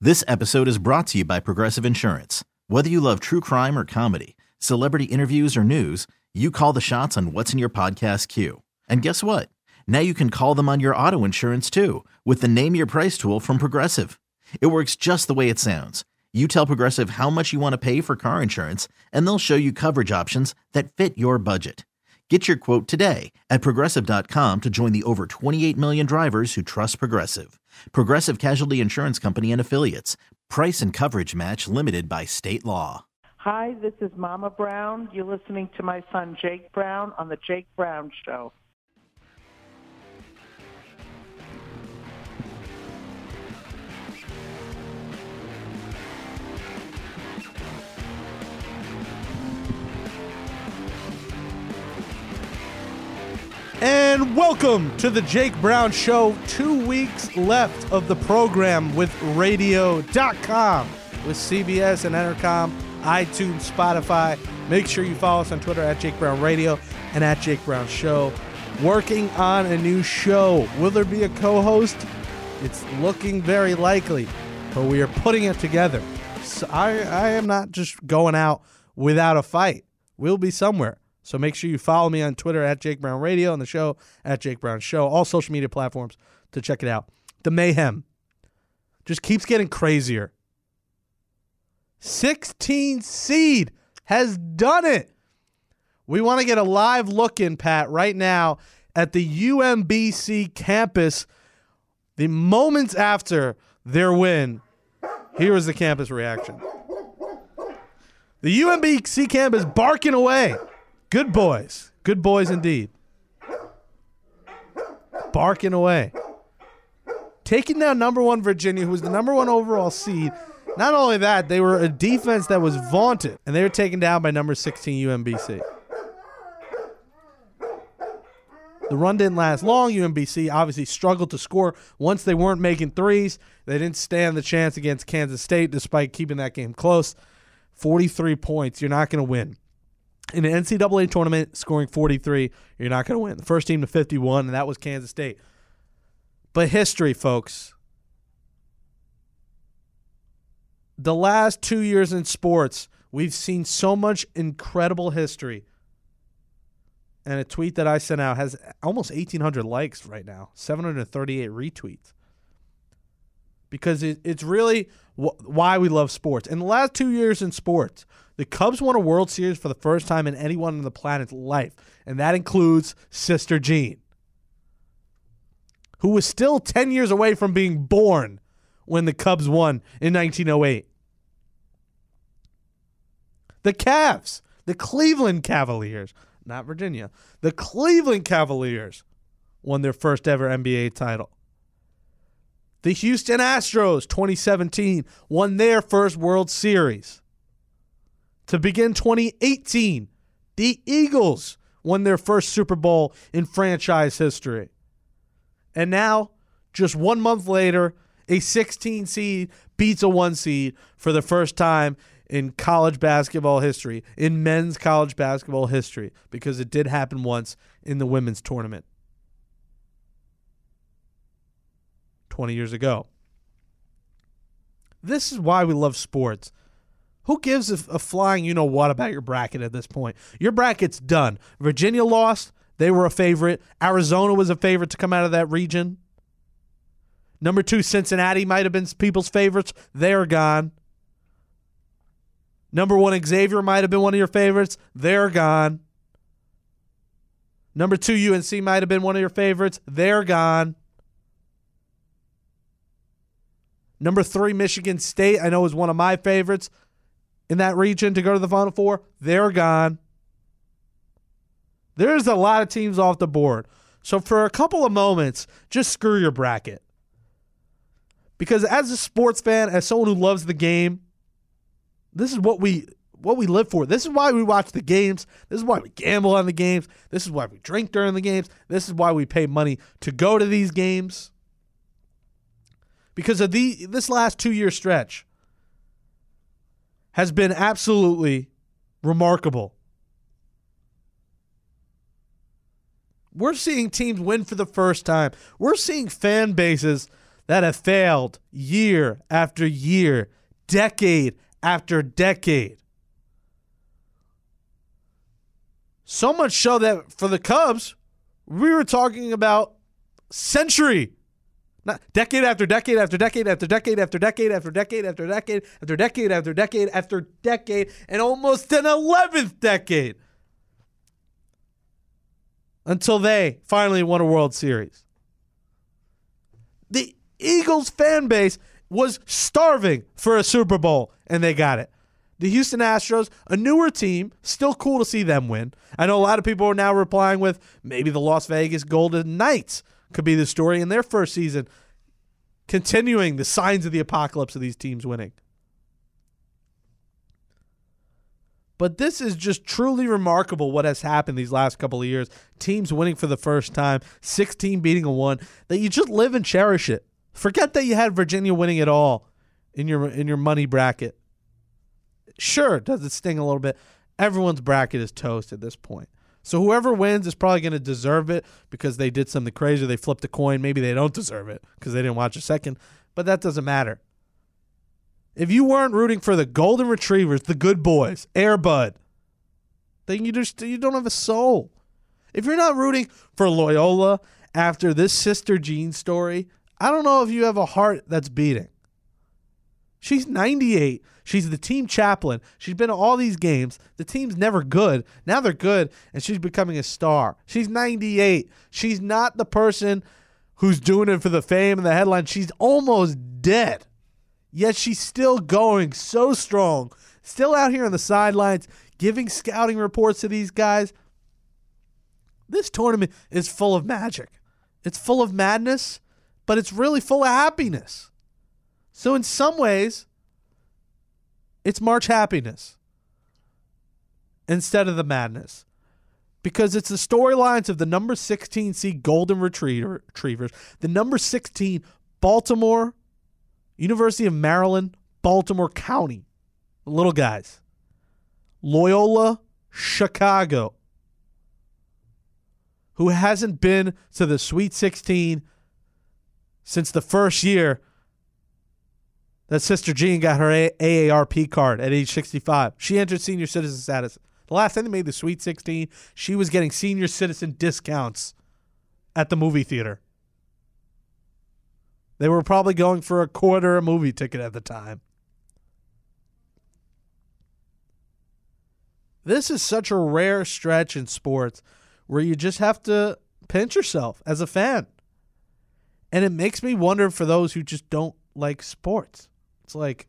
This episode is brought to you by Progressive Insurance. Whether you love true crime or comedy, celebrity interviews or news, you call the shots on what's in your podcast queue. And guess what? Now you can call them on your auto insurance too with the Name Your Price tool from Progressive. It works just the way it sounds. You tell Progressive how much you want to pay for car insurance, and they'll show you coverage options that fit your budget. Get your quote today at Progressive.com to join the over 28 million drivers who trust Progressive. Progressive Casualty Insurance Company and Affiliates. Price and coverage match limited by state law. Hi, this is Mama Brown. You're listening to my son Jake Brown on The Jake Brown Show. And welcome to the Jake Brown Show. 2 weeks left of the program with radio.com, with CBS and Entercom, iTunes, Spotify. Make sure you follow us on Twitter at Jake Brown Radio and at Jake Brown Show. Working on a new show. Will there be a co-host? It's looking very likely, but we are putting it together. So I am not just going out without a fight. We'll be somewhere. So make sure you follow me on Twitter at Jake Brown Radio and the show at Jake Brown Show. All social media platforms to check it out. The mayhem just keeps getting crazier. 16 seed has done it. We want to get a live look in, Pat, right now at the UMBC campus. The moments after their win, here was the campus reaction. The UMBC campus barking away. Good boys indeed. Barking away. Taking down number one Virginia, who was the number one overall seed. Not only that, they were a defense that was vaunted, and they were taken down by number 16 UMBC. The run didn't last long. UMBC obviously struggled to score. Once they weren't making threes, they didn't stand the chance against Kansas State despite keeping that game close. 43 points. You're not going to win. In an NCAA tournament, scoring 43, you're not going to win. The first team to 51, and that was Kansas State. But history, folks. The last 2 years in sports, we've seen so much incredible history. And a tweet that I sent out has almost 1,800 likes right now, 738 retweets. Because it's really why we love sports. In the last 2 years in sports, the Cubs won a World Series for the first time in anyone on the planet's life, and that includes Sister Jean, who was still 10 years away from being born when the Cubs won in 1908. The Cavs, the Cleveland Cavaliers, not Virginia, the Cleveland Cavaliers won their first ever NBA title. The Houston Astros, 2017, won their first World Series. To begin 2018, the Eagles won their first Super Bowl in franchise history. And now, just 1 month later, a 16 seed beats a 1 seed for the first time in college basketball history, in men's college basketball history, because it did happen once in the women's tournament 20 years ago. This is why we love sports. Who gives a flying you-know-what about your bracket at this point? Your bracket's done. Virginia lost. They were a favorite. Arizona was a favorite to come out of that region. Number 2, Cincinnati might have been people's favorites. They're gone. Number 1, Xavier might have been one of your favorites. They're gone. Number 2, UNC might have been one of your favorites. They're gone. Number 3, Michigan State, I know is one of my favorites in that region to go to the Final Four. They're gone. There's a lot of teams off the board. So for a couple of moments, just screw your bracket. Because as a sports fan, as someone who loves the game, this is what we live for. This is why we watch the games. This is why we gamble on the games. This is why we drink during the games. This is why we pay money to go to these games. Because of this last 2-year stretch has been absolutely remarkable. We're seeing teams win for the first time. We're seeing fan bases that have failed year after year, decade after decade. So much so that for the Cubs, we were talking about century. Not decade after decade after decade after decade after decade after decade after decade after decade after decade after decade and almost an 11th decade until they finally won a World Series. The Eagles fan base was starving for a Super Bowl, and they got it. The Houston Astros, a newer team, still cool to see them win. I know a lot of people are now replying with maybe the Las Vegas Golden Knights could be the story in their first season, continuing the signs of the apocalypse of these teams winning. But this is just truly remarkable what has happened these last couple of years. Teams winning for the first time, 16 beating a 1, that you just live and cherish it. Forget that you had Virginia winning it all in your money bracket. Sure, does it sting a little bit? Everyone's bracket is toast at this point. So whoever wins is probably going to deserve it because they did something crazy. They flipped a coin. Maybe they don't deserve it because they didn't watch a second. But that doesn't matter. If you weren't rooting for the Golden Retrievers, the good boys, Air Bud, then you don't have a soul. If you're not rooting for Loyola after this Sister Jean story, I don't know if you have a heart that's beating. She's 98. She's the team chaplain. She's been to all these games. The team's never good. Now they're good, and she's becoming a star. She's 98. She's not the person who's doing it for the fame and the headline. She's almost dead. Yet she's still going so strong, still out here on the sidelines, giving scouting reports to these guys. This tournament is full of magic. It's full of madness, but it's really full of happiness. So in some ways, it's March happiness instead of the madness. Because it's the storylines of the number 16 seed Golden Retrievers, the number 16 Baltimore, University of Maryland, Baltimore County, the little guys, Loyola, Chicago, who hasn't been to the Sweet 16 since the first year that Sister Jean got her AARP card at age 65. She entered senior citizen status. The last time they made the Sweet 16, she was getting senior citizen discounts at the movie theater. They were probably going for a quarter a movie ticket at the time. This is such a rare stretch in sports where you just have to pinch yourself as a fan. And it makes me wonder for those who just don't like sports. It's like,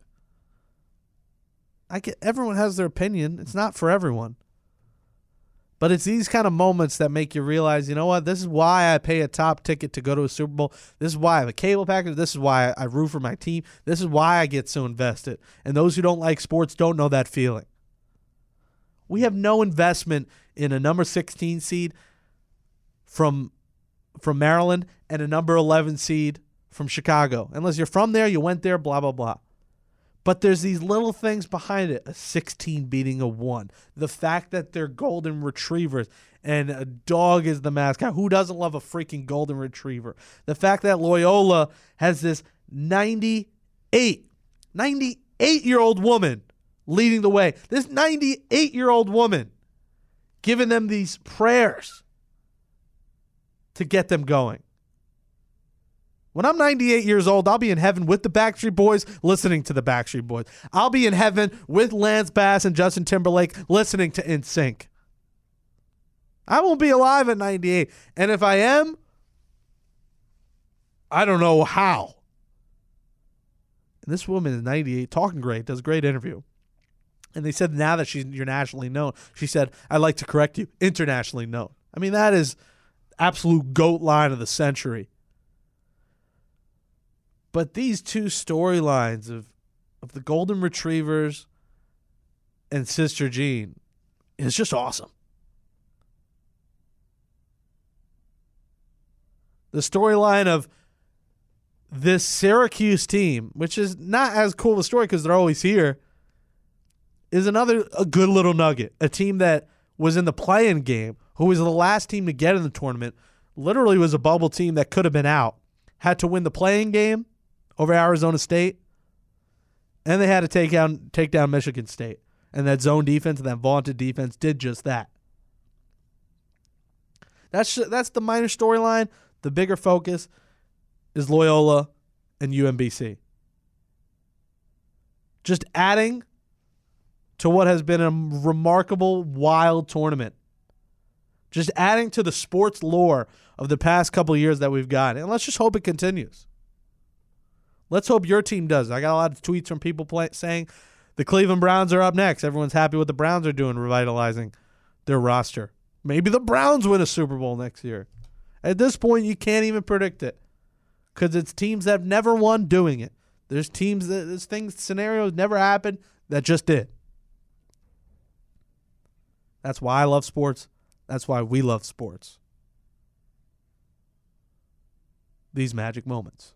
everyone has their opinion. It's not for everyone. But it's these kind of moments that make you realize, you know what? This is why I pay a top ticket to go to a Super Bowl. This is why I have a cable package. This is why I root for my team. This is why I get so invested. And those who don't like sports don't know that feeling. We have no investment in a number 16 seed from Maryland and a number 11 seed from Chicago. Unless you're from there, you went there, blah, blah, blah. But there's these little things behind it. A 16 beating a 1. The fact that they're Golden Retrievers and a dog is the mascot. Who doesn't love a freaking Golden Retriever? The fact that Loyola has this 98-year-old woman leading the way. This 98-year-old woman giving them these prayers to get them going. When I'm 98 years old, I'll be in heaven with the Backstreet Boys, listening to the Backstreet Boys. I'll be in heaven with Lance Bass and Justin Timberlake, listening to NSYNC. I won't be alive at 98. And if I am, I don't know how. And this woman is 98, talking great, does a great interview. And they said now that you're nationally known, she said, I'd like to correct you, internationally known. I mean, that is absolute GOAT line of the century. But these two storylines of the Golden Retrievers and Sister Jean is just awesome. The storyline of this Syracuse team, which is not as cool of a story because they're always here, is a good little nugget. A team that was in the play-in game, who was the last team to get in the tournament, literally was a bubble team that could have been out, had to win the playing game over Arizona State, and they had to take down Michigan State. And that zone defense and that vaunted defense did just that. That's the minor storyline. The bigger focus is Loyola and UMBC. Just adding to what has been a remarkable, wild tournament. Just adding to the sports lore of the past couple of years that we've got. And let's just hope it continues. Let's hope your team does. I got a lot of tweets from people saying the Cleveland Browns are up next. Everyone's happy what the Browns are doing, revitalizing their roster. Maybe the Browns win a Super Bowl next year. At this point, you can't even predict it because it's teams that have never won doing it. There's scenarios never happened that just did. That's why I love sports. That's why we love sports. These magic moments.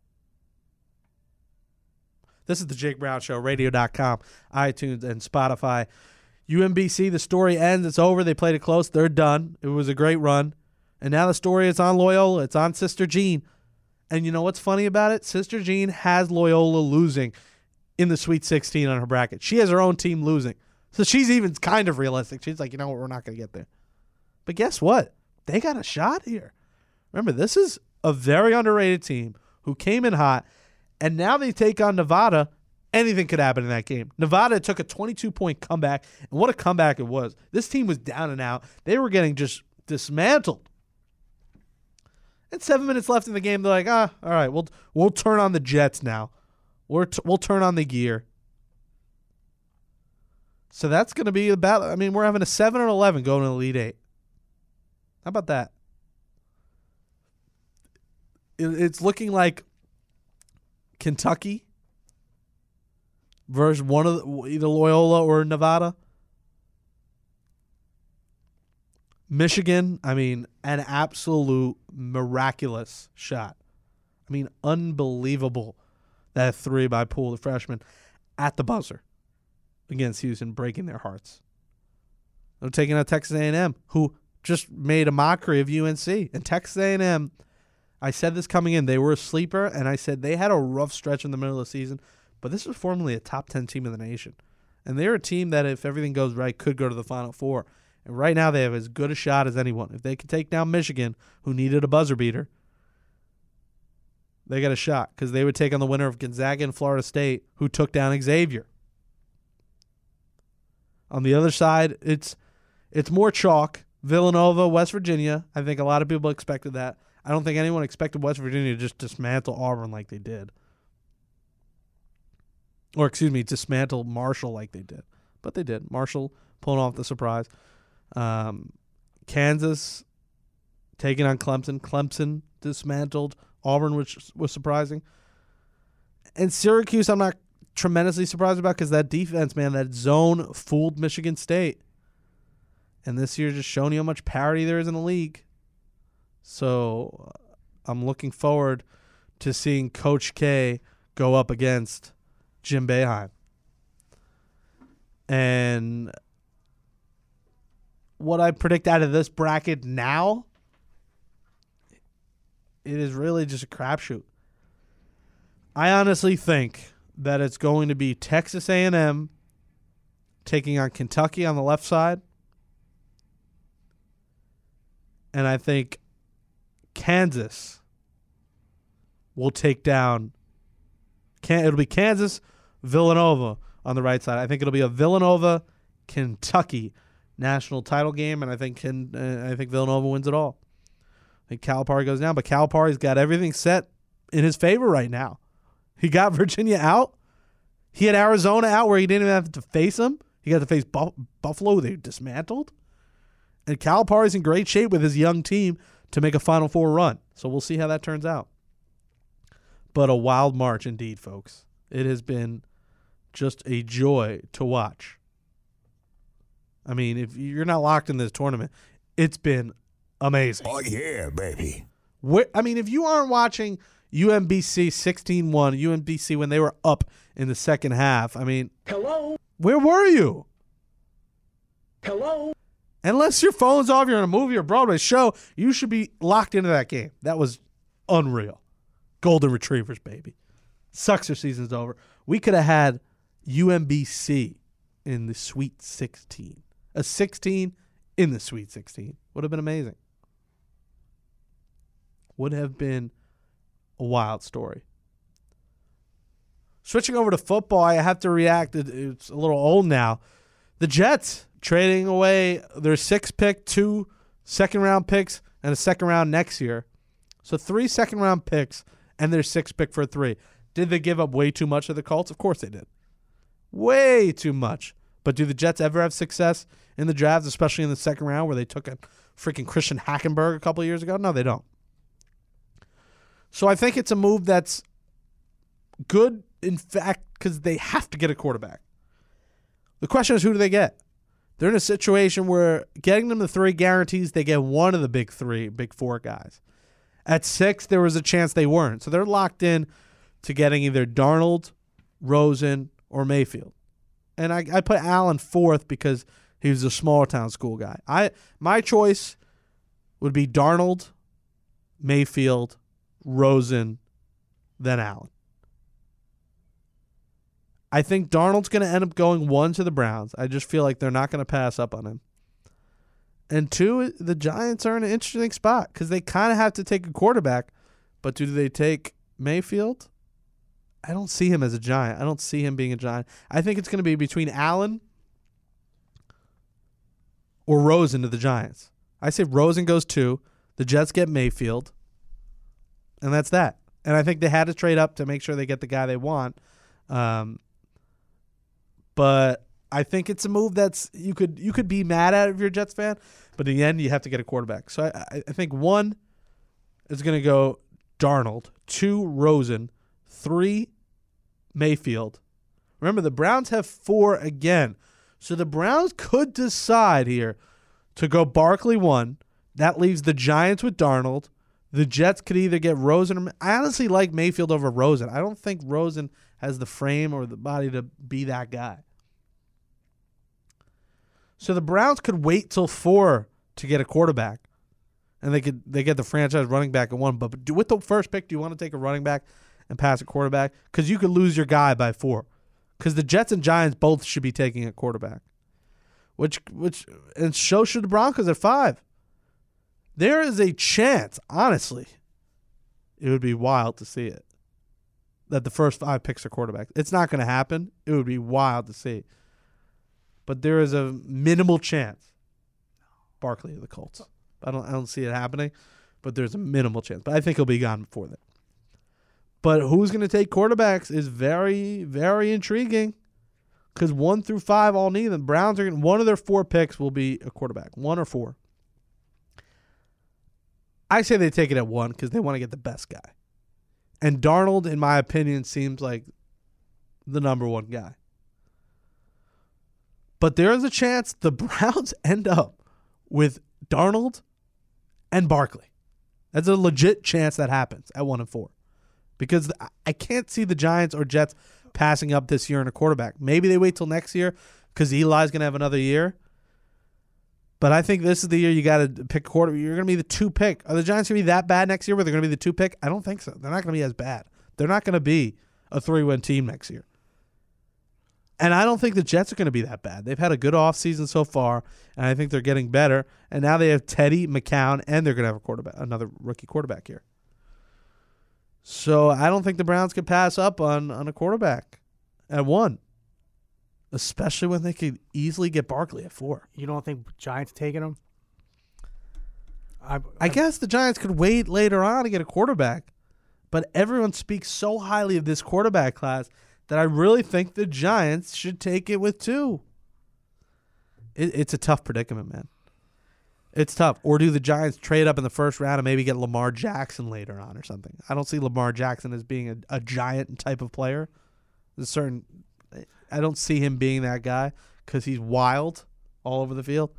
This is the Jake Brown Show, radio.com, iTunes, and Spotify. UMBC, the story ends. It's over. They played it close. They're done. It was a great run. And now the story is on Loyola. It's on Sister Jean. And you know what's funny about it? Sister Jean has Loyola losing in the Sweet 16 on her bracket. She has her own team losing. So she's even kind of realistic. She's like, you know what? We're not going to get there. But guess what? They got a shot here. Remember, this is a very underrated team who came in hot, and now they take on Nevada. Anything could happen in that game. Nevada took a 22-point comeback, and what a comeback it was. This team was down and out. They were getting just dismantled. And 7 minutes left in the game, they're like, all right, we'll turn on the Jets now. We'll turn on the gear. So that's going to be about, we're having a 7-11 going to the Elite Eight. How about that? It's looking like Kentucky versus one of either Loyola or Nevada. Michigan, an absolute miraculous shot. Unbelievable. That three by Poole, the freshman, at the buzzer against Houston, breaking their hearts. They're taking out Texas A&M, who just made a mockery of UNC. And Texas A&M, I said this coming in, they were a sleeper, and I said they had a rough stretch in the middle of the season, but this was formerly a top 10 team in the nation. And they're a team that, if everything goes right, could go to the Final Four. And right now they have as good a shot as anyone. If they could take down Michigan, who needed a buzzer beater, they got a shot because they would take on the winner of Gonzaga and Florida State, who took down Xavier. On the other side, it's more chalk. Villanova, West Virginia. I think a lot of people expected that. I don't think anyone expected West Virginia to just dismantle Auburn like they did. Or, dismantle Marshall like they did. But they did. Marshall pulling off the surprise. Kansas taking on Clemson. Clemson dismantled Auburn, which was surprising. And Syracuse, I'm not tremendously surprised about because that defense, man, that zone fooled Michigan State. And this year just showing you how much parity there is in the league. So I'm looking forward to seeing Coach K go up against Jim Boeheim. And what I predict out of this bracket now, it is really just a crapshoot. I honestly think that it's going to be Texas A&M taking on Kentucky on the left side. And I think Kansas will take down. It'll be Kansas, Villanova on the right side. I think it'll be a Villanova, Kentucky national title game, and I think Villanova wins it all. I think Calipari goes down, but Calipari's got everything set in his favor right now. He got Virginia out. He had Arizona out where he didn't even have to face them. He got to face Buffalo, who they dismantled. And Calipari's in great shape with his young team to make a Final Four run. So we'll see how that turns out. But a wild March indeed, folks. It has been just a joy to watch. If you're not locked in this tournament, it's been amazing. Oh, yeah, baby. If you aren't watching UMBC 16-1, UMBC when they were up in the second half, Hello? Where were you? Hello? Unless your phone's off, you're in a movie or Broadway show, you should be locked into that game. That was unreal. Golden Retrievers, baby. Sucks their season's over. We could have had UMBC in the Sweet 16. A 16 in the Sweet 16. Would have been amazing. Would have been a wild story. Switching over to football, I have to react. It's a little old now. The Jets trading away their 6th pick, 2 second-round picks, and a second round next year. So 3 second-round picks and their 6th pick for 3. Did they give up way too much to the Colts? Of course they did. Way too much. But do the Jets ever have success in the drafts, especially in the second round where they took a freaking Christian Hackenberg a couple of years ago? No, they don't. So I think it's a move that's good, in fact, because they have to get a quarterback. The question is, who do they get? They're in a situation where getting them the 3 guarantees they get one of the big 4 guys. At 6, there was a chance they weren't. So they're locked in to getting either Darnold, Rosen, or Mayfield. And I put Allen 4th because he was a smaller town school guy. My choice would be Darnold, Mayfield, Rosen, then Allen. I think Darnold's going to end up going 1 to the Browns. I just feel like they're not going to pass up on him. And 2, the Giants are in an interesting spot because they kind of have to take a quarterback. But do they take Mayfield? I don't see him as a Giant. I don't see him being a Giant. I think it's going to be between Allen or Rosen to the Giants. I say Rosen goes 2. The Jets get Mayfield. And that's that. And I think they had to trade up to make sure they get the guy they want. But I think it's a move that's you could be mad at if you're a Jets fan, but in the end you have to get a quarterback. So I think 1 is going to go Darnold, 2 Rosen, 3 Mayfield. Remember, the Browns have 4 again. So the Browns could decide here to go Barkley 1. That leaves the Giants with Darnold. The Jets could either get Rosen or I honestly like Mayfield over Rosen. I don't think Rosen has the frame or the body to be that guy. So the Browns could wait till 4 to get a quarterback. And they get the franchise running back at 1. But with the first pick, do you want to take a running back and pass a quarterback? Because you could lose your guy by 4. Because the Jets and Giants both should be taking a quarterback. And so should the Broncos at 5. There is a chance, honestly, it would be wild to see it, that the first 5 picks are quarterbacks. It's not going to happen. It would be wild to see. But there is a minimal chance. Barkley to the Colts. I don't see it happening, but there's a minimal chance. But I think he'll be gone before that. But who's going to take quarterbacks is very, very intriguing because 1 through 5 all need them. Browns are one of their 4 picks will be a quarterback, 1 or 4. I say they take it at 1 because they want to get the best guy. And Darnold, in my opinion, seems like the number 1 guy. But there is a chance the Browns end up with Darnold and Barkley. That's a legit chance that happens at 1 and 4. Because I can't see the Giants or Jets passing up this year in a quarterback. Maybe they wait till next year because Eli's going to have another year. But I think this is the year you got to pick a quarterback. You're going to be the 2 pick. Are the Giants going to be that bad next year where they're going to be the 2 pick? I don't think so. They're not going to be as bad. They're not going to be a 3-win team next year. And I don't think the Jets are going to be that bad. They've had a good offseason so far, and I think they're getting better. And now they have Teddy, McCown, and they're going to have another rookie quarterback here. So I don't think the Browns could pass up on a quarterback at 1. Especially when they could easily get Barkley at 4. You don't think Giants taking him? I guess the Giants could wait later on to get a quarterback. But everyone speaks so highly of this quarterback class that I really think the Giants should take it with 2. It's a tough predicament, man. It's tough. Or do the Giants trade up in the first round and maybe get Lamar Jackson later on or something? I don't see Lamar Jackson as being a giant type of player. I don't see him being that guy because he's wild all over the field.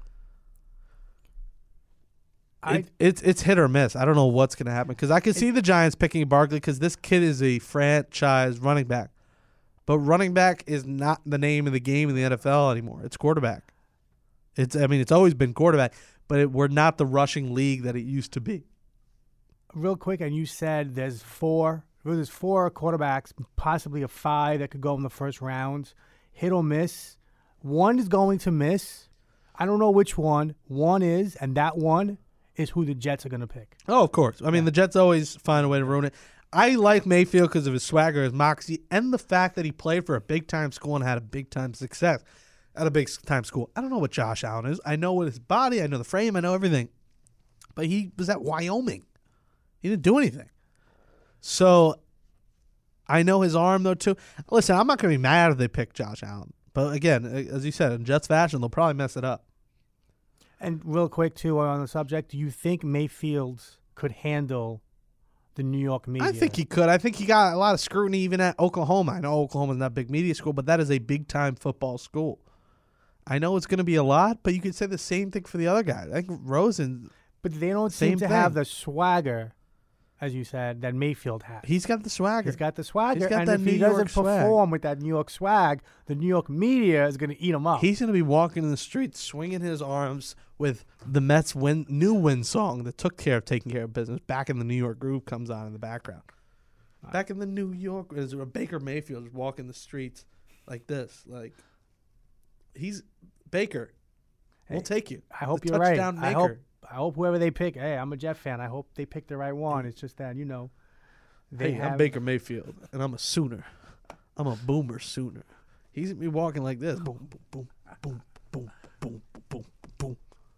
It's hit or miss. I don't know what's going to happen because I could see the Giants picking Barkley because this kid is a franchise running back. But running back is not the name of the game in the NFL anymore. It's quarterback. It's always been quarterback, but we're not the rushing league that it used to be. Real quick, and you said there's 4 There's 4 quarterbacks, possibly a 5 that could go in the first round. Hit or miss. One is going to miss. I don't know which one. One is, and that one is who the Jets are going to pick. Oh, of course. I mean, the Jets always find a way to ruin it. I like Mayfield because of his swagger, his moxie, and the fact that he played for a big-time school and had a big-time success at a big-time school. I don't know what Josh Allen is. I know what his body, I know the frame, I know everything. But he was at Wyoming. He didn't do anything. So I know his arm, though, too. Listen, I'm not going to be mad if they pick Josh Allen. But, again, as you said, in Jets fashion, they'll probably mess it up. And real quick, too, on the subject, do you think Mayfield could handle the New York media? I think he could. I think he got a lot of scrutiny even at Oklahoma. I know Oklahoma's not a big media school, but that is a big-time football school. I know it's going to be a lot, but you could say the same thing for the other guy. I think Rosen. But they don't seem to have the swagger, as you said, that Mayfield has. He's got the swagger. He's got the swagger. He's got and that if New he York doesn't perform with that New York swag, the New York media is going to eat him up. He's going to be walking in the streets, swinging his arms with the Mets' new win song that took care of taking care of business. Back in the New York Groove comes on in the background. Back in the New York, as Baker Mayfield is walking the streets like this. Like, he's Baker. We'll take you. I hope you're right. I hope whoever they pick, hey, I'm a Jet fan. I hope they pick the right one. It's just that, I'm Baker Mayfield, and I'm a Sooner. I'm a Boomer Sooner. He's going to be walking like this. Boom, boom, boom, boom, boom, boom, boom, boom.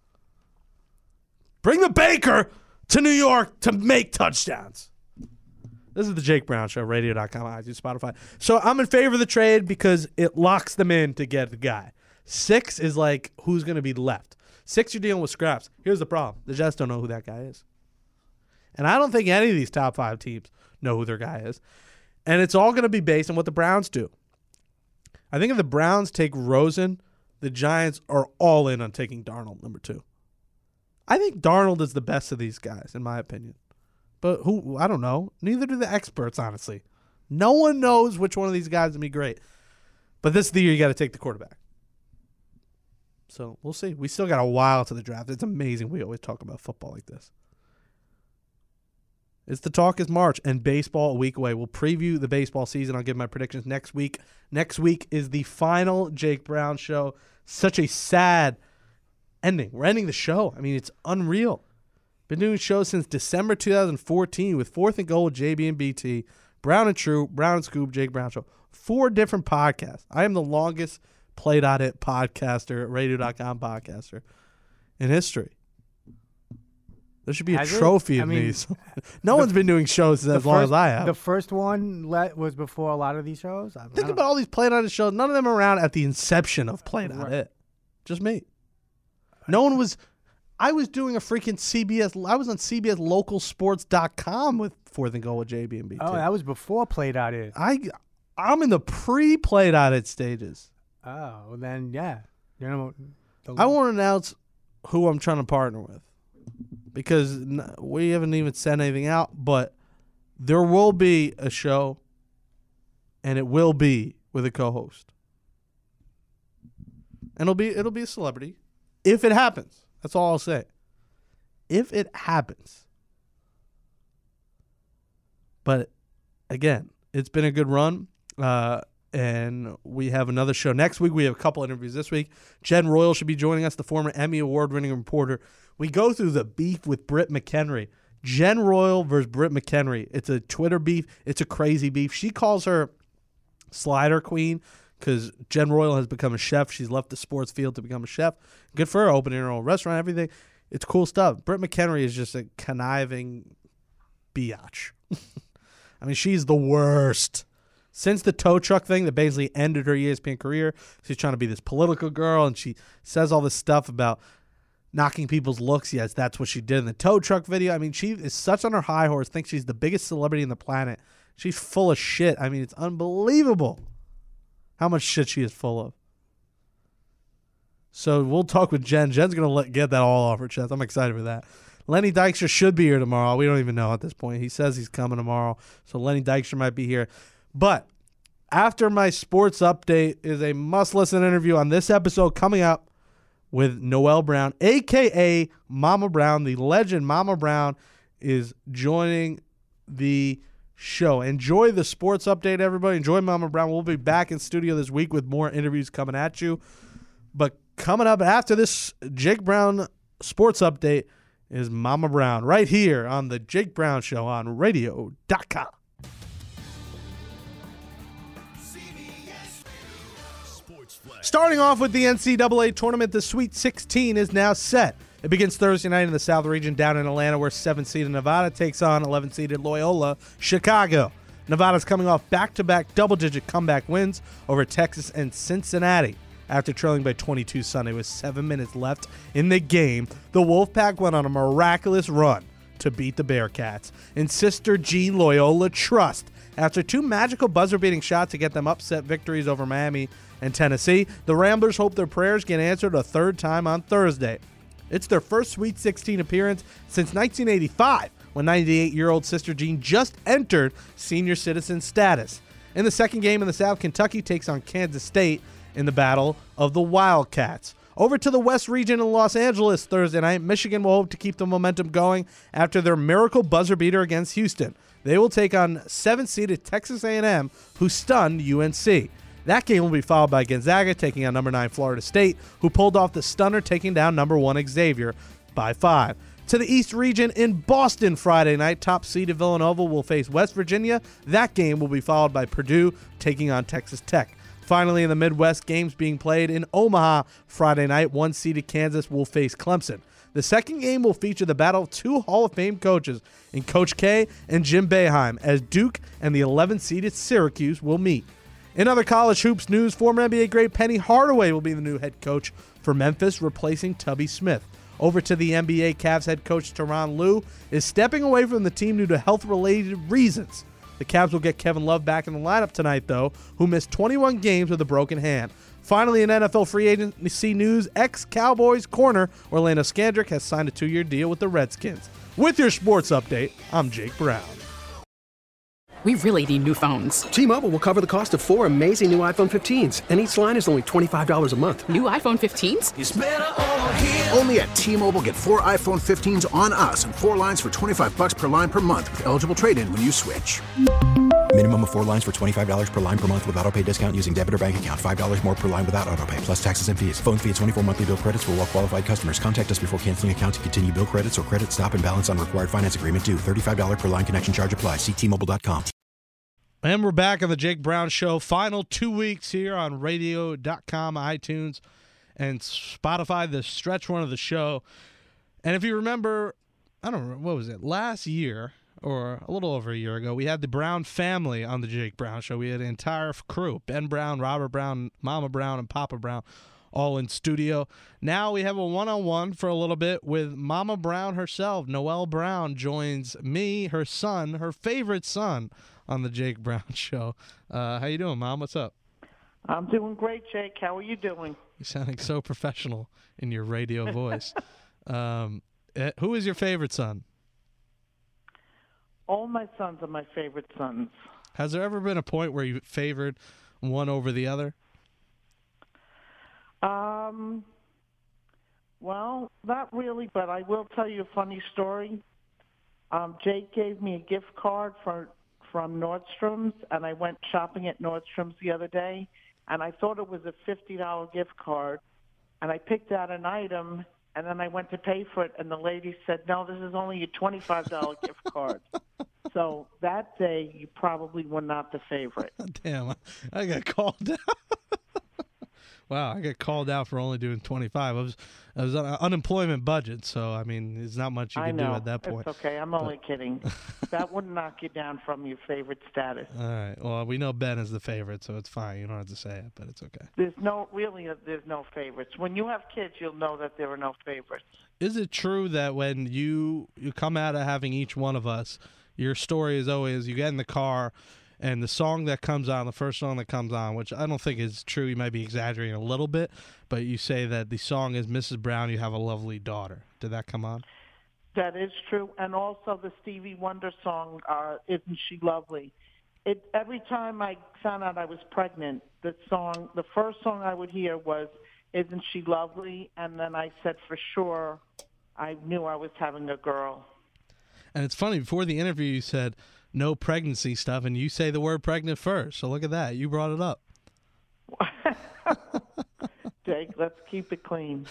Bring the Baker to New York to make touchdowns. This is the Jake Brown Show, radio.com, iTunes, Spotify. So I'm in favor of the trade because it locks them in to get the guy. 6 is like who's going to be left. 6, you're dealing with scraps. Here's the problem. The Jets don't know who that guy is. And I don't think any of these top 5 teams know who their guy is. And it's all going to be based on what the Browns do. I think if the Browns take Rosen, the Giants are all in on taking Darnold, number 2. I think Darnold is the best of these guys, in my opinion. But who? I don't know. Neither do the experts, honestly. No one knows which one of these guys is going to be great. But this is the year you got to take the quarterback. So we'll see. We still got a while to the draft. It's amazing we always talk about football like this. It's the talk is March and baseball a week away. We'll preview the baseball season. I'll give my predictions next week. Next week is the final Jake Brown Show. Such a sad ending. We're ending the show. I mean, it's unreal. Been doing shows since December 2014 with 4th and Goal with JB and BT, Brown and True, Brown and Scoop, Jake Brown Show. 4 different podcasts. I am the longest Play.it podcaster, radio.com podcaster in history. There should be a trophy of me. No one's been doing shows as long as I have. The first one was before a lot of these shows. Think about all these Play.it shows. None of them are around at the inception of Play.it. Right. Just me. No one was. I was doing a freaking CBS. I was on CBS localsports.com with 4th and Goal with JB and BT. Oh, that was before Play.it. I'm in the pre-Play.it stages. Oh, well then, yeah. I won't announce who I'm trying to partner with because we haven't even sent anything out, but there will be a show, and it will be with a co-host. And it'll be a celebrity if it happens. That's all I'll say. If it happens. But, again, it's been a good run. And we have another show next week. We have a couple interviews this week. Jen Royal should be joining us, the former Emmy Award-winning reporter. We go through the beef with Britt McHenry. Jen Royal versus Britt McHenry. It's a Twitter beef. It's a crazy beef. She calls her Slider Queen because Jen Royal has become a chef. She's left the sports field to become a chef. Good for her, opening her own restaurant, everything. It's cool stuff. Britt McHenry is just a conniving biatch. I mean, she's the worst. Since the tow truck thing that basically ended her ESPN career, she's trying to be this political girl, and she says all this stuff about knocking people's looks. Yes, that's what she did in the tow truck video. I mean, she is such on her high horse, thinks she's the biggest celebrity on the planet. She's full of shit. I mean, it's unbelievable how much shit she is full of. So we'll talk with Jen. Jen's going to get that all off her chest. I'm excited for that. Lenny Dykstra should be here tomorrow. We don't even know at this point. He says he's coming tomorrow, so Lenny Dykstra might be here. But after my sports update is a must-listen interview on this episode coming up with Noel Brown, a.k.a. Mama Brown. The legend Mama Brown is joining the show. Enjoy the sports update, everybody. Enjoy Mama Brown. We'll be back in studio this week with more interviews coming at you. But coming up after this Jake Brown sports update is Mama Brown right here on the Jake Brown Show on radio.com. Starting off with the NCAA tournament, the Sweet 16 is now set. It begins Thursday night in the South region down in Atlanta, where 7th-seeded Nevada takes on 11th-seeded Loyola Chicago. Nevada's coming off back-to-back double-digit comeback wins over Texas and Cincinnati. After trailing by 22 Sunday with 7 minutes left in the game, the Wolfpack went on a miraculous run to beat the Bearcats. And Sister Jean Loyola Trust, after 2 magical buzzer-beating shots to get them upset victories over Miami and Tennessee, the Ramblers hope their prayers get answered a third time on Thursday. It's their first Sweet 16 appearance since 1985, when 98-year-old Sister Jean just entered senior citizen status. In the second game in the South, Kentucky takes on Kansas State in the Battle of the Wildcats. Over to the West region in Los Angeles Thursday night, Michigan will hope to keep the momentum going after their miracle buzzer beater against Houston. They will take on 7th-seeded Texas A&M, who stunned UNC. That game will be followed by Gonzaga taking on number 9 Florida State, who pulled off the stunner, taking down number 1 Xavier by 5. To the East region in Boston Friday night, top-seeded Villanova will face West Virginia. That game will be followed by Purdue taking on Texas Tech. Finally, in the Midwest, games being played in Omaha Friday night, 1-seeded Kansas will face Clemson. The second game will feature the battle of 2 Hall of Fame coaches in Coach K and Jim Boeheim, as Duke and the 11th-seeded Syracuse will meet. In other college hoops news, former NBA great Penny Hardaway will be the new head coach for Memphis, replacing Tubby Smith. Over to the NBA, Cavs head coach Tyronn Lue is stepping away from the team due to health-related reasons. The Cavs will get Kevin Love back in the lineup tonight, though, who missed 21 games with a broken hand. Finally, in NFL free agency news, ex-Cowboys corner Orlando Scandrick has signed a 2-year deal with the Redskins. With your sports update, I'm Jake Brown. We really need new phones. T-Mobile will cover the cost of 4 amazing new iPhone 15s, and each line is only $25 a month. New iPhone 15s? It's better over here. Only at T-Mobile, get 4 iPhone 15s on us and 4 lines for $25 per line per month with eligible trade-in when you switch. Minimum of 4 lines for $25 per line per month with autopay discount using debit or bank account. $5 more per line without autopay, plus taxes and fees. Phone fee at 24 monthly bill credits for well-qualified customers. Contact us before canceling account to continue bill credits or credit stop and balance on required finance agreement due. $35 per line connection charge applies. See T-Mobile.com. And we're back on the Jake Brown Show. Final 2 weeks here on radio.com, iTunes, and Spotify, the stretch run of the show. And if you remember, I don't know, what was it, last year or a little over a year ago, we had the Brown family on the Jake Brown Show. We had an entire crew, Ben Brown, Robert Brown, Mama Brown, and Papa Brown, all in studio. Now we have a one-on-one for a little bit with Mama Brown herself. Noelle Brown joins me, her son, her favorite son, on the Jake Brown Show. How you doing, Mom? What's up? I'm doing great, Jake. How are you doing? You're sounding so professional in your radio voice. Who is your favorite son? All my sons are my favorite sons. Has there ever been a point where you favored one over the other? Well, not really, but I will tell you a funny story. Jake gave me a gift card from Nordstrom's, and I went shopping at Nordstrom's the other day, and I thought it was a $50 gift card, and I picked out an item, and then I went to pay for it, and the lady said, no, this is only a $25 gift card. So that day, you probably were not the favorite. Damn, I got called out. Wow, I got called out for only doing 25. I was on an unemployment budget, so, I mean, there's not much you can do at that point. It's okay. I'm only kidding. That wouldn't knock you down from your favorite status. All right. Well, we know Ben is the favorite, so it's fine. You don't have to say it, but it's okay. There's no favorites. When you have kids, you'll know that there are no favorites. Is it true that when you come out of having each one of us, your story is always you get in the car and the song that comes on, the first song that comes on, which I don't think is true, you might be exaggerating a little bit, but you say that the song is Mrs. Brown, You Have a Lovely Daughter. Did that come on? That is true. And also the Stevie Wonder song, Isn't She Lovely? Every time I found out I was pregnant, the first song I would hear was Isn't She Lovely? And then I said for sure I knew I was having a girl. And it's funny, before the interview you said, no pregnancy stuff, and you say the word pregnant first. So look at that. You brought it up. Jake, let's keep it clean.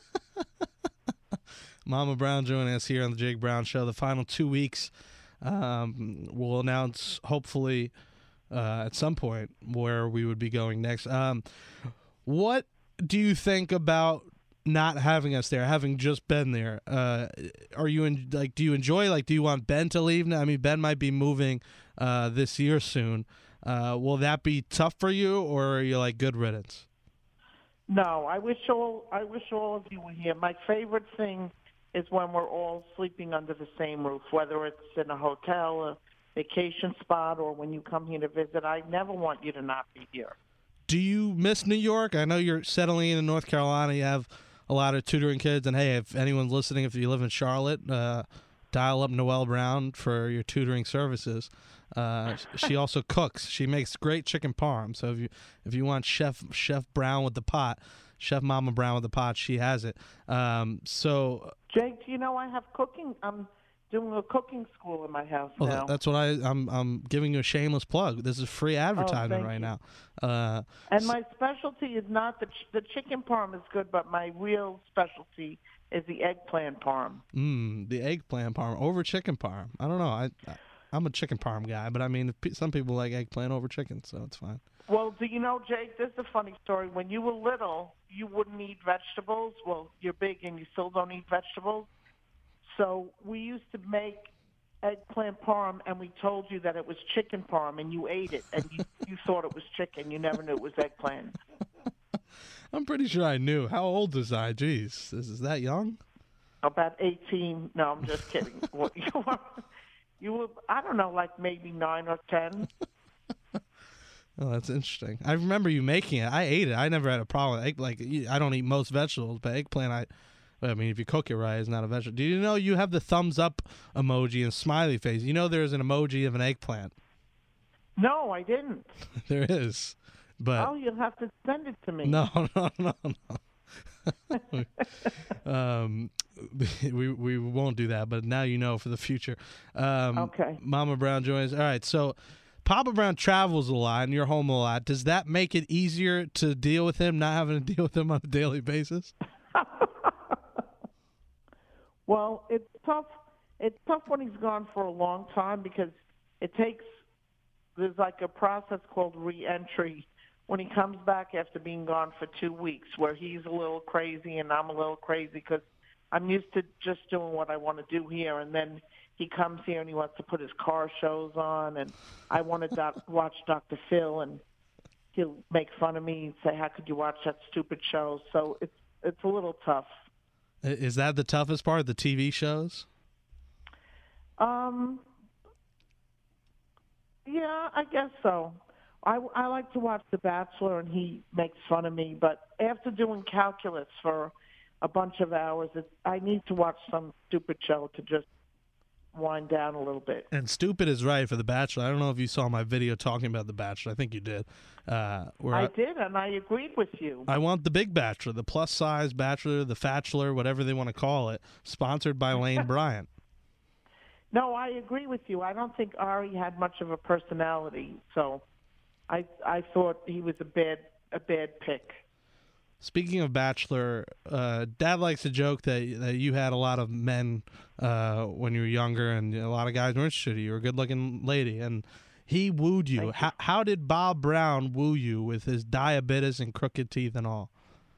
Mama Brown joining us here on the Jake Brown Show. The final 2 weeks, we'll announce hopefully at some point where we would be going next. What do you think about not having us there, having just been there? Are you do you enjoy? Do you want Ben to leave? I mean, Ben might be moving this year soon. Will that be tough for you, or are you like good riddance? No, I wish all of you were here. My favorite thing is when we're all sleeping under the same roof, whether it's in a hotel, a vacation spot, or when you come here to visit. I never want you to not be here. Do you miss New York? I know you're settling in North Carolina. You have a lot of tutoring kids. And, hey, if anyone's listening, if you live in Charlotte, dial up Noelle Brown for your tutoring services. She also cooks. She makes great chicken parm. So if you want Chef Brown with the pot, Chef Mama Brown with the pot, she has it. Jake, do you know I have cooking? I'm doing a cooking school in my house now. That's what I'm giving you a shameless plug. This is free advertisement right now. And my specialty is not the chicken parm is good, but my real specialty is the eggplant parm. The eggplant parm over chicken parm. I don't know. I'm a chicken parm guy, but I mean, some people like eggplant over chicken, so it's fine. Well, do you know, Jake, this is a funny story. When you were little, you wouldn't eat vegetables. Well, you're big and you still don't eat vegetables. So we used to make eggplant parm, and we told you that it was chicken parm, and you ate it, and you thought it was chicken. You never knew it was eggplant. I'm pretty sure I knew. How old was I? Jeez, is that young? About 18. No, I'm just kidding. What, you were, I don't know, like maybe 9 or 10. Oh, that's interesting. I remember you making it. I ate it. I never had a problem with egg. I don't eat most vegetables, but eggplant, I mean, if you cook it right, it's not a vegetable. Do you know you have the thumbs up emoji and smiley face? You know there's an emoji of an eggplant. No, I didn't. There is. But oh, you'll have to send it to me. No. We won't do that, but now you know for the future. Okay. Mama Brown joins. All right, so Papa Brown travels a lot, and you're home a lot. Does that make it easier to deal with him, not having to deal with him on a daily basis? Well, it's tough. It's tough when he's gone for a long time because there's like a process called re-entry when he comes back after being gone for 2 weeks, where he's a little crazy and I'm a little crazy because I'm used to just doing what I want to do here, and then he comes here and he wants to put his car shows on, and I want to watch Dr. Phil, and he'll make fun of me and say, "How could you watch that stupid show?" So it's a little tough. Is that the toughest part, the TV shows? Yeah, I guess so. I like to watch The Bachelor, and he makes fun of me. But after doing calculus for a bunch of hours, I need to watch some stupid show to just wind down a little bit. And stupid is right for The Bachelor. I don't know if you saw my video talking about The Bachelor. I think you did. I did, and I agreed with you. I want the Big Bachelor, the plus-size Bachelor, the Fatchelor, whatever they want to call it, sponsored by Lane Bryant. No, I agree with you. I don't think Ari had much of a personality, so I thought he was a bad pick. Speaking of Bachelor, Dad likes to joke that you had a lot of men when you were younger, and a lot of guys were interested in you. You were a good-looking lady, and he wooed you. How did Bob Brown woo you with his diabetes and crooked teeth and all?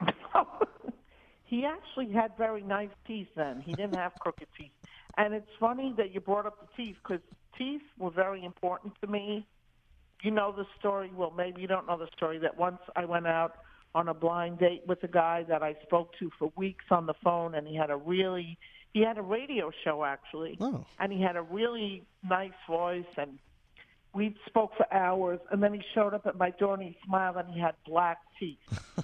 He actually had very nice teeth then. He didn't have crooked teeth. And it's funny that you brought up the teeth, because teeth were very important to me. You know the story. Well, maybe you don't know the story, that once I went out on a blind date with a guy that I spoke to for weeks on the phone, and he had a radio show, actually. Oh. And he had a really nice voice, and we spoke for hours, and then he showed up at my door, and he smiled, and he had black teeth.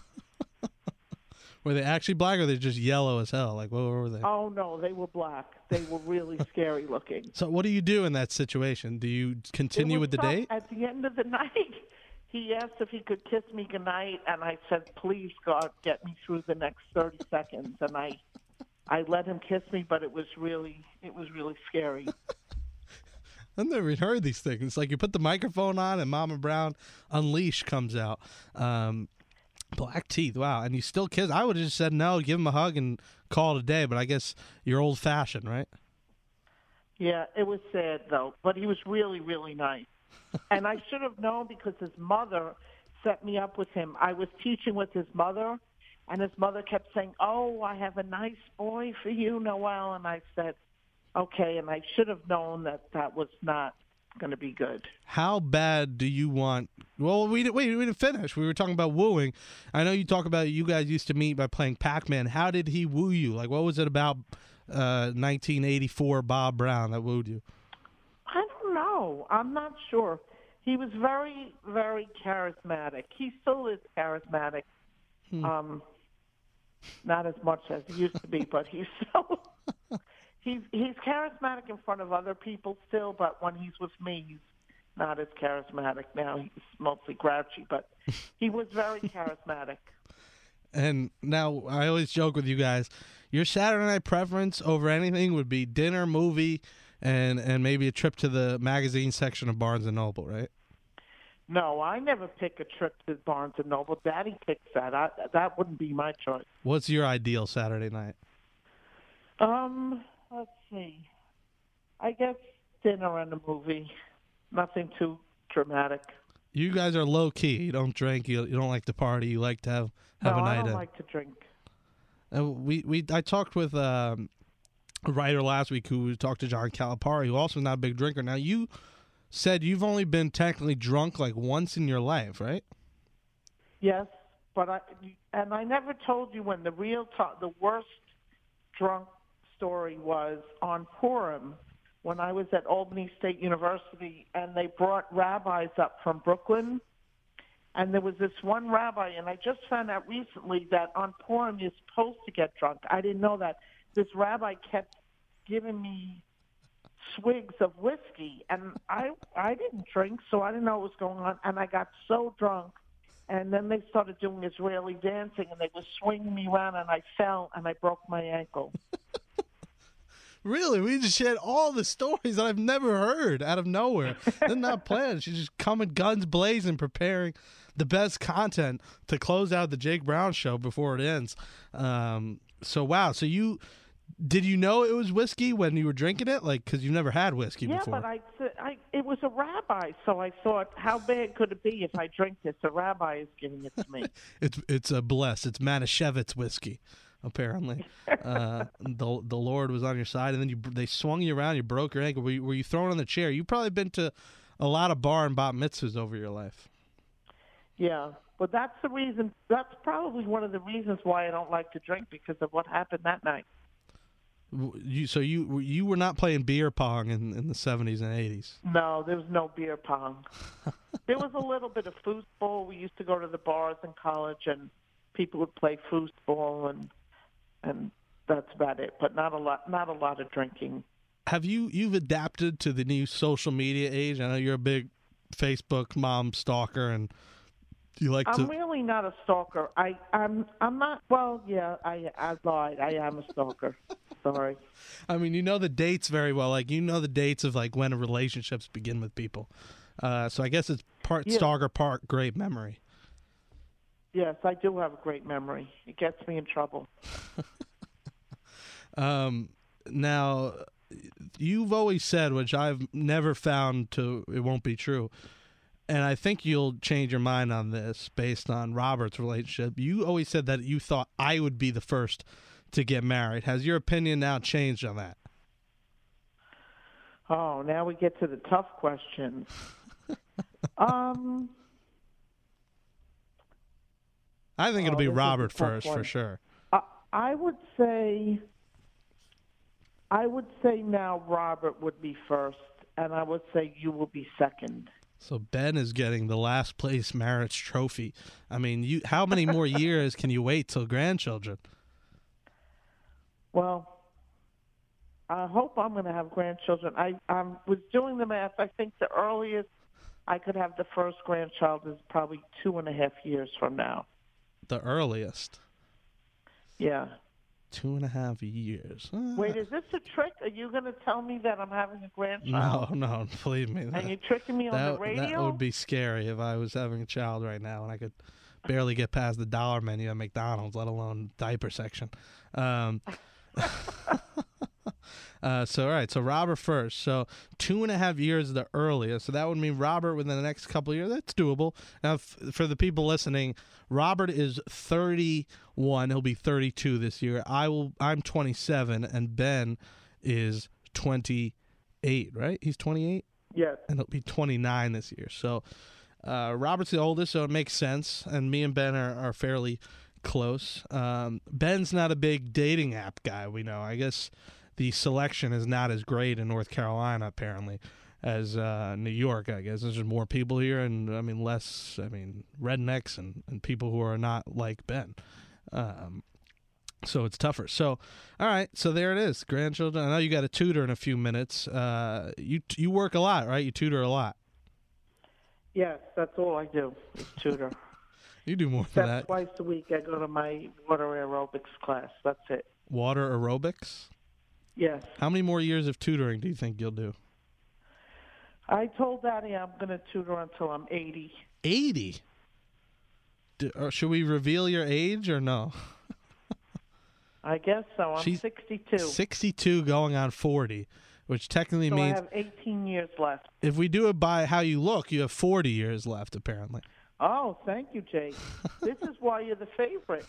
Were they actually black, or were they just yellow as hell? Like, what were they? Oh, no, they were black. They were really scary looking. So what do you do in that situation? Do you continue with the date? At the end of the night, he asked if he could kiss me goodnight, and I said, "Please, God, get me through the next 30 seconds." And I let him kiss me, but it was really scary. I've never even heard these things. It's like you put the microphone on and Mama Brown Unleashed comes out. Black teeth, wow. And you still kiss. I would have just said no, give him a hug and call it a day, but I guess you're old-fashioned, right? Yeah, it was sad, though, but he was really, really nice. And I should have known because his mother set me up with him. I was teaching with his mother, and his mother kept saying, oh, I have a nice boy for you, Noel. And I said, okay, and I should have known that that was not going to be good. How bad do you want? Well, we didn't finish. We were talking about wooing. I know you talk about you guys used to meet by playing Pac-Man. How did he woo you? Like, what was it about 1984 Bob Brown that wooed you? I don't know. I'm not sure. He was very, very charismatic. He still is charismatic. Not as much as he used to be, but he's still he's charismatic in front of other people still, but when he's with me, he's not as charismatic now. He's mostly grouchy, but he was very charismatic. And now I always joke with you guys, your Saturday night preference over anything would be dinner, movie, and maybe a trip to the magazine section of Barnes & Noble, right? No, I never pick a trip to Barnes & Noble. Daddy picks that. That wouldn't be my choice. What's your ideal Saturday night? Let's see. I guess dinner and a movie. Nothing too dramatic. You guys are low key. You don't drink. You don't like to party. You like to have a night in. I don't like to drink. I talked with a writer last week who talked to John Calipari, who also is not a big drinker. Now you said you've only been technically drunk like once in your life, right? Yes, but I never told you when the worst drunk story was on Purim when I was at Albany State University, and they brought rabbis up from Brooklyn, and there was this one rabbi, and I just found out recently that on Purim you're supposed to get drunk. I didn't know that. This rabbi kept giving me swigs of whiskey, and I didn't drink, so I didn't know what was going on, and I got so drunk, and then they started doing Israeli dancing, and they were swinging me around, and I fell, and I broke my ankle. Really? We just shared all the stories that I've never heard out of nowhere. They're not planned. She's just coming guns blazing, preparing the best content to close out the Jake Brown show before it ends. So, wow. So did you know it was whiskey when you were drinking it? Like, because you've never had whiskey before. Yeah, but it was a rabbi, so I thought, how bad could it be if I drink this? A rabbi is giving it to me. It's a bless. It's Manischewitz whiskey, apparently. The Lord was on your side, and then they swung you around. You broke your ankle. Were you thrown on the chair? You've probably been to a lot of bar and bat mitzvahs over your life. Yeah, but that's the reason. That's probably one of the reasons why I don't like to drink, because of what happened that night. You were not playing beer pong in the 70s and 80s? No, there was no beer pong. There was a little bit of foosball. We used to go to the bars in college, and people would play foosball, and that's about it. But not a lot of drinking. Have you've adapted to the new social media age? I know you're a big Facebook mom stalker, and you like to. I'm really not a stalker. I'm not. Well, yeah, I lied. I am a stalker. Sorry. I mean, you know the dates very well. Like, you know the dates of like when relationships begin with people. So I guess it's part stalker, part great memory. Yes, I do have a great memory. It gets me in trouble. Now, you've always said, which I've never found it won't be true, and I think you'll change your mind on this based on Robert's relationship. You always said that you thought I would be the first to get married. Has your opinion now changed on that? Oh, now we get to the tough questions. I think it'll be Robert first for sure. I would say now Robert would be first, and I would say you will be second. So Ben is getting the last place marriage trophy. I mean, how many more years can you wait till grandchildren? Well, I hope I'm going to have grandchildren. I was doing the math. I think the earliest I could have the first grandchild is probably 2.5 years from now. The earliest? Yeah. 2.5 years. Wait, is this a trick? Are you going to tell me that I'm having a grandchild? No, believe me. And you're tricking me on the radio? That would be scary if I was having a child right now and I could barely get past the dollar menu at McDonald's, let alone diaper section. So, all right, so Robert first. So 2.5 years is the earliest. So that would mean Robert within the next couple of years. That's doable. Now, for the people listening, Robert is 31. He'll be 32 this year. I'm 27, and Ben is 28, right? He's 28? Yes. And he'll be 29 this year. So Robert's the oldest, so it makes sense. And me and Ben are fairly close. Ben's not a big dating app guy, we know. I guess the selection is not as great in North Carolina, apparently, as New York, I guess. There's just more people here and, less, rednecks and people who are not like Ben. So it's tougher. So, all right, so there it is, grandchildren. I know you got a tutor in a few minutes. You work a lot, right? You tutor a lot. Yes, that's all I do is tutor. You do more than that. Twice a week I go to my water aerobics class. That's it. Water aerobics? Yes. How many more years of tutoring do you think you'll do? I told Daddy I'm going to tutor until I'm 80. 80? Should we reveal your age or no? I guess so. I'm She's 62. 62 going on 40, which technically means... I have 18 years left. If we do it by how you look, you have 40 years left, apparently. Oh, thank you, Jake. This is why you're the favorite.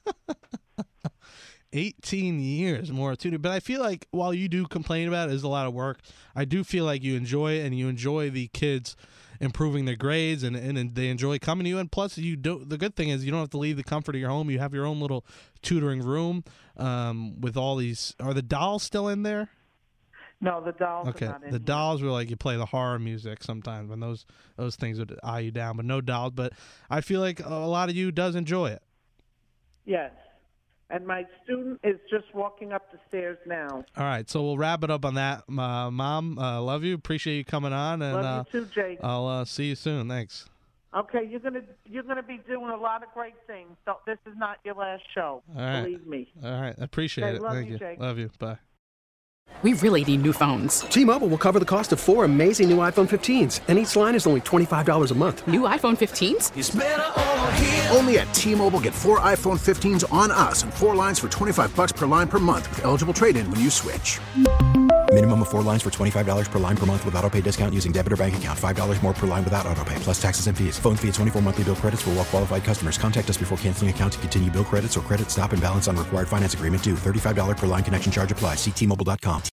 18 years more tutoring. But I feel like while you do complain about it is a lot of work, I do feel like you enjoy it, and you enjoy the kids improving their grades, and they enjoy coming to you. And plus, the good thing is you don't have to leave the comfort of your home. You have your own little tutoring room with all these. Are the dolls still in there? No, the dolls okay. are not in The here. dolls were like you play the horror music sometimes when those things would eye you down, but no dolls. But I feel like a lot of you does enjoy it. Yes. And my student is just walking up the stairs now. All right, so we'll wrap it up on that. Mom, love you. Appreciate you coming on. And, love you too, Jake. I'll see you soon. Thanks. Okay, you're gonna be doing a lot of great things. So this is not your last show. All right. Believe me. All right, I appreciate it. Love Thank you, you. Jake. Love you. Bye. We really need new phones. T-Mobile will cover the cost of 4 amazing new iPhone 15s, and each line is only $25 a month. New iPhone 15s? It's better over here. Only at T-Mobile, get 4 iPhone 15s on us and 4 lines for $25 per line per month with eligible trade-in when you switch. Minimum of 4 lines for $25 per line per month with autopay discount using debit or bank account. $5 more per line without autopay, plus taxes and fees. Phone fee at 24 monthly bill credits for well-qualified customers. Contact us before canceling account to continue bill credits or credit stop and balance on required finance agreement due. $35 per line connection charge applies. See T-Mobile.com.